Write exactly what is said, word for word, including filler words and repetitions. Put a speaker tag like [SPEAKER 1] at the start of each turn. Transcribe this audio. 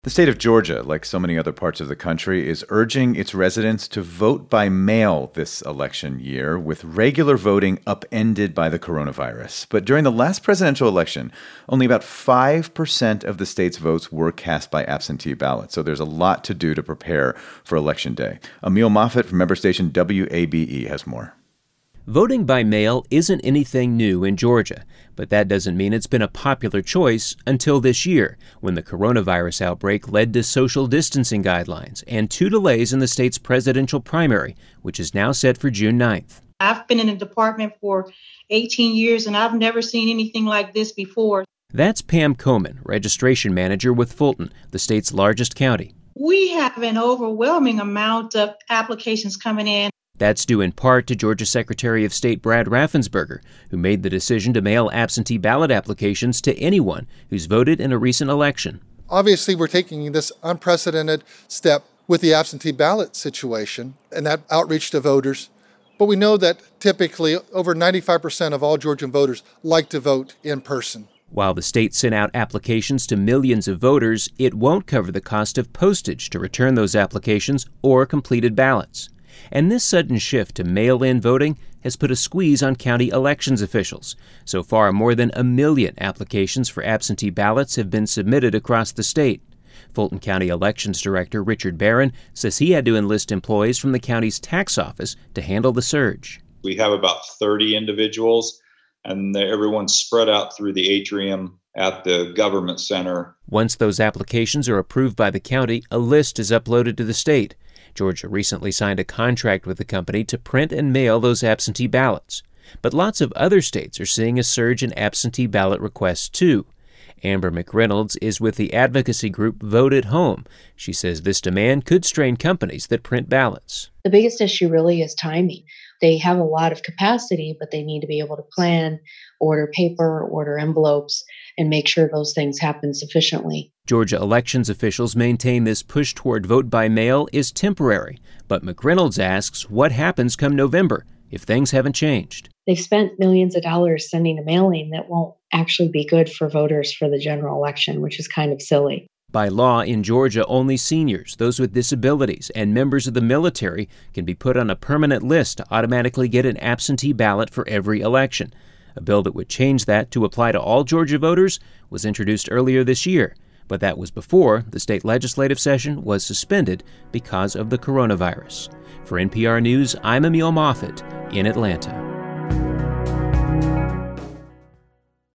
[SPEAKER 1] The state of Georgia, like so many other parts of the country, is urging its residents to vote by mail this election year, with regular voting upended by the coronavirus. But during the last presidential election, only about five percent of the state's votes were cast by absentee ballot. So there's a lot to do to prepare for Election Day. Emil Moffitt from member station W A B E has more.
[SPEAKER 2] Voting by mail isn't anything new in Georgia, but that doesn't mean it's been a popular choice until this year, when the coronavirus outbreak led to social distancing guidelines and two delays in the state's presidential primary, which is now set for June ninth.
[SPEAKER 3] I've been in the department for eighteen years, and I've never seen anything like this before.
[SPEAKER 2] That's Pam Coman, registration manager with Fulton, the state's largest county.
[SPEAKER 3] We have an overwhelming amount of applications coming in.
[SPEAKER 2] That's due in part to Georgia Secretary of State Brad Raffensperger, who made the decision to mail absentee ballot applications to anyone who's voted in a recent election.
[SPEAKER 4] Obviously, we're taking this unprecedented step with the absentee ballot situation and that outreach to voters. But we know that typically over ninety-five percent of all Georgian voters like to vote in person.
[SPEAKER 2] While the state sent out applications to millions of voters, it won't cover the cost of postage to return those applications or completed ballots. And this sudden shift to mail-in voting has put a squeeze on county elections officials. So far, more than a million applications for absentee ballots have been submitted across the state. Fulton County Elections Director Richard Barron says he had to enlist employees from the county's tax office to handle the surge.
[SPEAKER 5] We have about thirty individuals, and everyone's spread out through the atrium at the government center.
[SPEAKER 2] Once those applications are approved by the county, a list is uploaded to the state. Georgia recently signed a contract with the company to print and mail those absentee ballots. But lots of other states are seeing a surge in absentee ballot requests, too. Amber McReynolds is with the advocacy group Vote at Home. She says this demand could strain companies that print ballots.
[SPEAKER 6] The biggest issue really is timing. They have a lot of capacity, but they need to be able to plan, order paper, order envelopes, and make sure those things happen sufficiently.
[SPEAKER 2] Georgia elections officials maintain this push toward vote by mail is temporary, but McReynolds asks what happens come November if things haven't changed.
[SPEAKER 6] They've spent millions of dollars sending a mailing that won't actually be good for voters for the general election, which is kind of silly.
[SPEAKER 2] By law in Georgia, only seniors, those with disabilities, and members of the military can be put on a permanent list to automatically get an absentee ballot for every election. A bill that would change that to apply to all Georgia voters was introduced earlier this year, but that was before the state legislative session was suspended because of the coronavirus. For N P R News, I'm Emil Moffitt in Atlanta.